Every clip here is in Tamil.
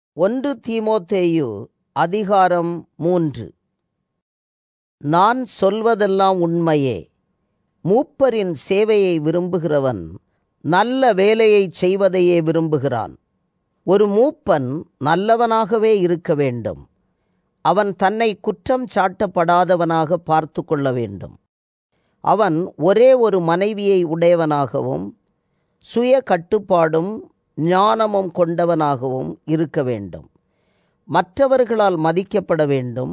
1 தீமோத்தேயு அதிகாரம் 3. நான் சொல்வதெல்லாம் உண்மையே. மூப்பரின் சேவையை விரும்புகிறவன் நல்ல வேலையை செய்வதையே விரும்புகிறான். ஒரு மூப்பன் நல்லவனாகவே இருக்க வேண்டும். அவன் தன்னை குற்றம் சாட்டப்படாதவனாக பார்த்து கொள்ள வேண்டும். அவன் ஒரே ஒரு மனைவியை உடையவனாகவும் சுய கட்டுப்பாடும் ஞானமும் கொண்டவனாகவும் இருக்க வேண்டும். மற்றவர்களால் மதிக்கப்பட வேண்டும்.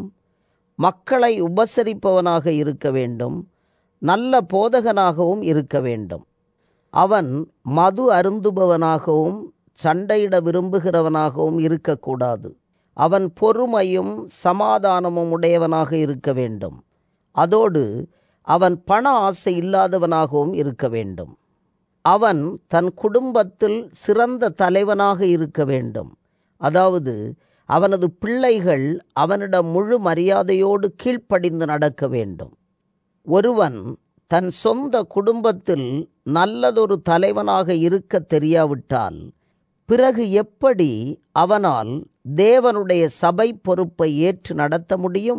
மக்களை உபசரிப்பவனாக இருக்க வேண்டும். நல்ல போதகனாகவும் இருக்க வேண்டும். அவன் மது அருந்துபவனாகவும் சண்டையிட விரும்புகிறவனாகவும் இருக்கக்கூடாது. அவன் பொறுமையும் சமாதானமும் உடையவனாக இருக்க வேண்டும். அதோடு அவன் பண ஆசை இல்லாதவனாகவும் இருக்க வேண்டும். அவன் தன் குடும்பத்தில் சிறந்த தலைவனாக இருக்க வேண்டும். அதாவது அவனது பிள்ளைகள் அவனிடம் முழு மரியாதையோடு கீழ்ப்படிந்து நடக்க வேண்டும். ஒருவன் தன் சொந்த குடும்பத்தில் நல்லதொரு தலைவனாக இருக்க தெரியாவிட்டால் பிறகு எப்படி அவனால் தேவனுடைய சபை பொறுப்பை ஏற்று நடத்த முடியும்?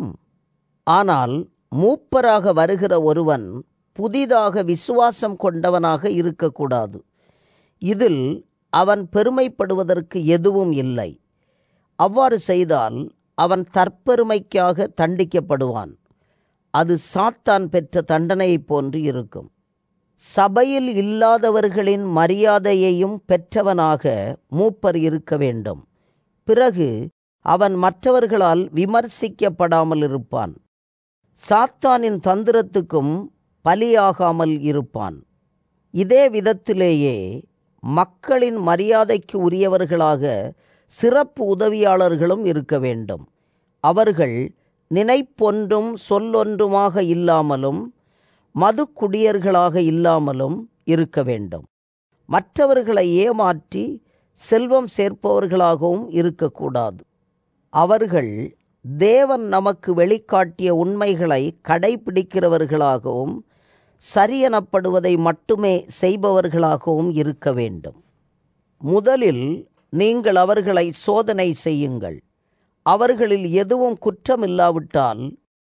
ஆனால் மூப்பராக வருகிற ஒருவன் புதிதாக விசுவாசம் கொண்டவனாக இருக்கக்கூடாது. இதில் அவன் பெருமைப்படுவதற்கு எதுவும் இல்லை. அவ்வாறு செய்தால் அவன் தற்பெருமைக்காக தண்டிக்கப்படுவான். அது சாத்தான் பெற்ற தண்டனையைப் போன்று இருக்கும். சபையில் இல்லாதவர்களின் மரியாதையையும் பெற்றவனாக மூப்பர் இருக்க வேண்டும். பிறகு அவன் மற்றவர்களால் விமர்சிக்கப்படாமல் இருப்பான். சாத்தானின் தந்திரத்துக்கும் பலியாகாமல் இருப்பான். இதே விதத்திலேயே மக்களின் மரியாதைக்கு உரியவர்களாக சிறப்பு உதவியாளர்களும் இருக்க வேண்டும். அவர்கள் நினைப்பொன்றும் சொல்லொன்றுமாக இல்லாமலும் மது குடியர்களாக இல்லாமலும் இருக்க வேண்டும். மற்றவர்களை ஏமாற்றி செல்வம் சேர்ப்பவர்களாகவும் இருக்கக்கூடாது. அவர்கள் தேவன் நமக்கு வெளிக்காட்டிய உண்மைகளை கடைபிடிக்கிறவர்களாகவும் சரியெனப்படுவதை மட்டுமே செய்பவர்களாகவும் இருக்க வேண்டும். முதலில் நீங்கள் அவர்களை சோதனை செய்யுங்கள். அவர்களில் எதுவும் குற்றமில்லாவிட்டால்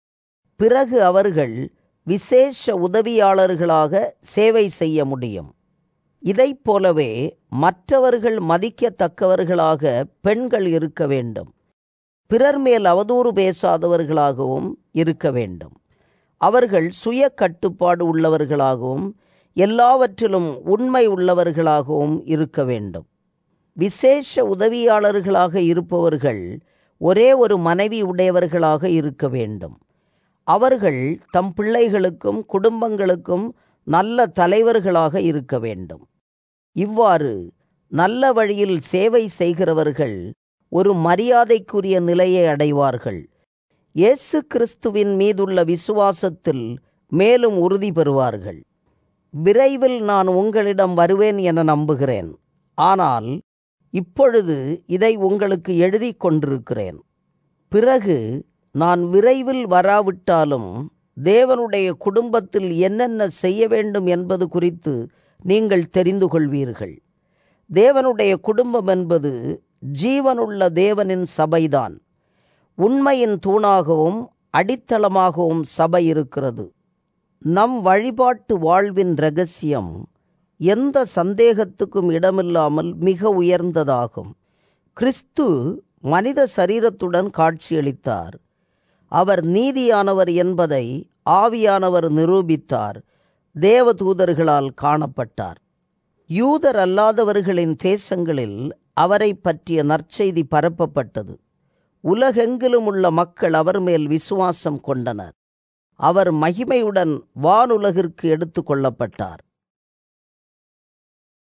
பிறகு அவர்கள் விசேஷ உதவியாளர்களாக சேவை செய்ய முடியும். இதைப் போலவே மற்றவர்கள் மதிக்கத்தக்கவர்களாக பெண்கள் இருக்க வேண்டும். பிறர் மேல் அவதூறு பேசாதவர்களாகவும் இருக்க வேண்டும். அவர்கள் சுய கட்டுப்பாடு உள்ளவர்களாகவும் எல்லாவற்றிலும் உண்மை உள்ளவர்களாகவும் இருக்க வேண்டும். விசேஷ உதவியாளர்களாக இருப்பவர்கள் ஒரே ஒரு மனைவி உடையவர்களாக இருக்க வேண்டும். அவர்கள் தம் பிள்ளைகளுக்கும் குடும்பங்களுக்கும் நல்ல தலைவர்களாக இருக்க வேண்டும். இவ்வாறு நல்ல வழியில் சேவை செய்கிறவர்கள் ஒரு மரியாதைக்குரிய நிலையை அடைவார்கள். இயேசு கிறிஸ்துவின் மீதுள்ள விசுவாசத்தில் மேலும் உறுதி பெறுவார்கள். விரைவில் நான் உங்களிடம் வருவேன் என நம்புகிறேன். ஆனால் இப்பொழுது இதை உங்களுக்கு எழுதி கொண்டிருக்கிறேன். பிறகு நான் விரைவில் வராவிட்டாலும் தேவனுடைய குடும்பத்தில் என்னென்ன செய்ய வேண்டும் என்பது குறித்து நீங்கள் தெரிந்து கொள்வீர்கள். தேவனுடைய குடும்பம் என்பது ஜீவனுள்ள தேவனின் சபைதான். உண்மையின் தூணாகவும் அடித்தளமாகவும் சபை இருக்கிறது. நம் வழிபாட்டு வாழ்வின் இரகசியம் எந்த சந்தேகத்துக்கும் இடமில்லாமல் மிக உயர்ந்ததாகும். கிறிஸ்து மனித சரீரத்துடன் காட்சியளித்தார். அவர் நீதியானவர் என்பதை ஆவியானவர் நிரூபித்தார். தேவதூதர்களால் காணப்பட்டார். யூதர் அல்லாதவர்களின் தேசங்களில் அவரை பற்றிய நற்செய்தி பரப்பப்பட்டது. உலகெங்கிலும் உள்ள மக்கள் அவர் மேல் விசுவாசம் கொண்டனர். அவர் மகிமையுடன் வானுலகிற்கு எடுத்து கொள்ளப்பட்டார்.